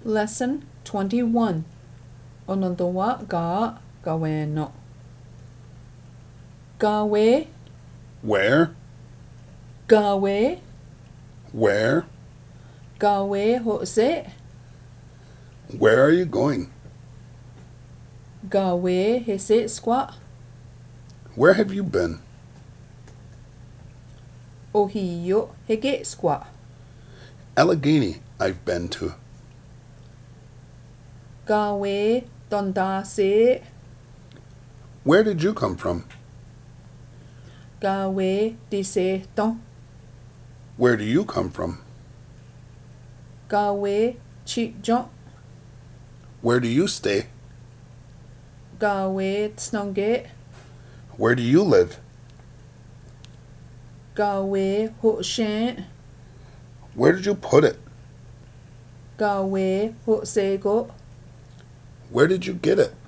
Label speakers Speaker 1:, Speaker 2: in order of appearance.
Speaker 1: Lesson 21. Onondowa ga gawe no. Gawe,
Speaker 2: Where?
Speaker 1: gawe,
Speaker 2: Where?
Speaker 1: gawe hose,
Speaker 2: Where are you going?
Speaker 1: gawe hese squat,
Speaker 2: Where have you been?
Speaker 1: ohiyo hege squat,
Speaker 2: Allegheny, I've been to.
Speaker 1: gawe dondase,
Speaker 2: Where did you come from?
Speaker 1: gawe dise don,
Speaker 2: Where do you come from?
Speaker 1: gawe chijon,
Speaker 2: Where do you stay?
Speaker 1: gawe tsnonge,
Speaker 2: Where do you live?
Speaker 1: gawe hoshen,
Speaker 2: Where did you put it?
Speaker 1: gawe hosego,
Speaker 2: Where did you get it?